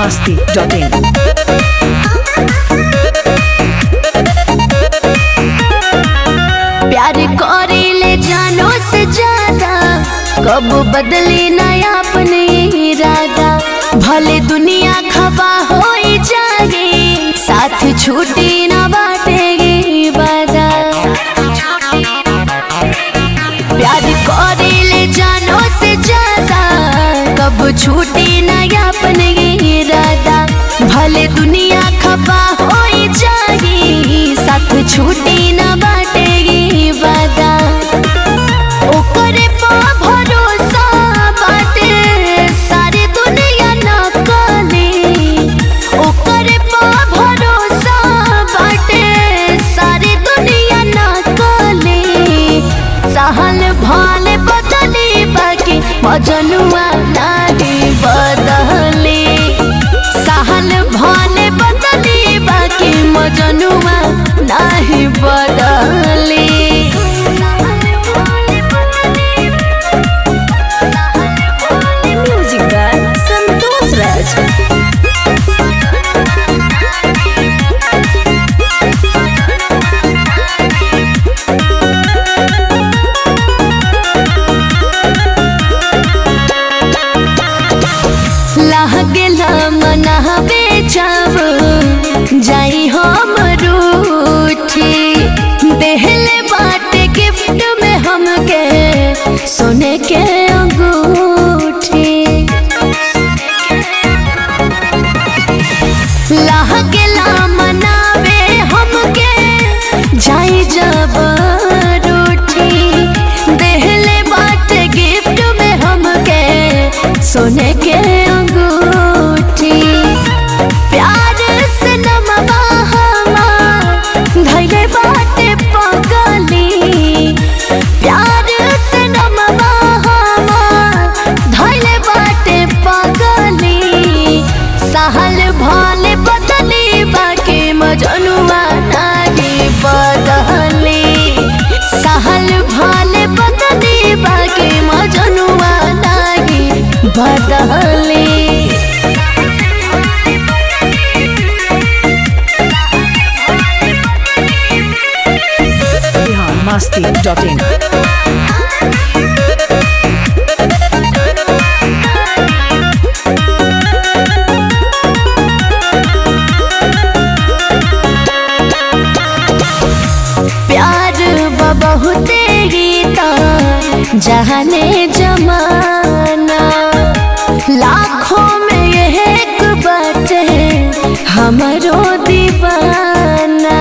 biharmasti.in। प्यार करेले जानो से ज्यादा, कब बदली नया अपने इरादा। भले दुनिया खबा हो जाए, साथ छूटी न बाटेगी वादा। प्यार करेले जानो से ज्यादा, कब छूटी नया अपने इरादा। भले दुनिया खबा हो जाए, साथ छूटी न बाटेगी वादा। ओकरे पा भरोसा बाटे, सारी दुनिया नकली। ओकरे पा भरोसा बाटे, सारी दुनिया नकली। सहल भाले बदली बाकी मजनुआ नहीं बदली। सहल भाले बदली बाकी मजनुआ नहीं बदली। म्यूजिक गाय संतोष राज। लागेला मनावे जब जाई हम रूठी। देहले बाटे गिफ्ट में हमके सोने के अंगूठी। लागेला मनावे हमके जाई जब रूठी। देहले बाटे गिफ्ट में हमके सोने के अंगूठी। प्यार से नमवा हमार धैले बाटे पगली। प्यार से नमवा हमार धैले बाटे पगली। सहल भाले बदली बाकी मजनुआ नहीं बदली। सहल भाले बदली बाकी मजनुआ नहीं बदली। biharmasti.in। प्यार बहुते गीता जहाने जमाना। लाखों में यह एक बाटे हमरो दीवाना।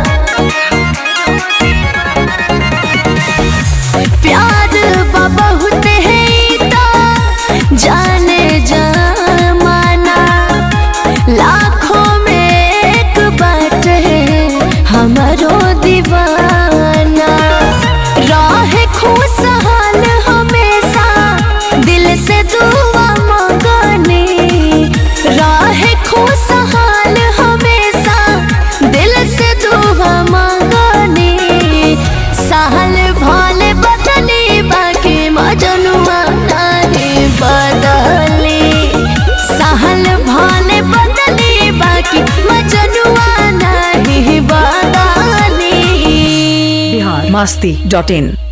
प्यार बहुते गीता जाने जमाना। लाखों में एक बाटे हमरो दीवाना। राहे खुशहाल हमेशा दिल से दुआ मांगनी। राहे खुशहाल हमेशा दिल से दुआ मांगनी। सहल भाले बदली बाकी मजनुआ नहीं बदली। सहल भाले बदली बाकी मजनुआ नहीं बदली। biharmasti.in।